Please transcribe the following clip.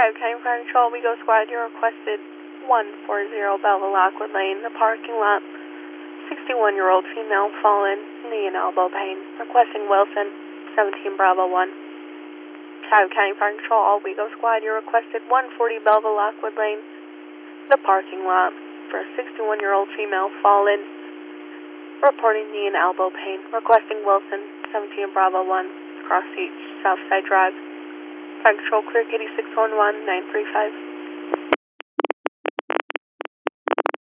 County Fire Patrol, we go squad, you requested 140 Belleville Lockwood Lane, the parking lot. 61-year-old female fallen, knee and elbow pain. Requesting Wilson, 17 Bravo 1. County Fire Patrol, all we go squad, you requested 140 Belleville Lockwood Lane, the parking lot, for a 61-year-old female fallen, reporting knee and elbow pain. Requesting Wilson, 17 Bravo 1, Cross Beach, Southside Drive. Fire Patrol, clear Kitty 611, 935.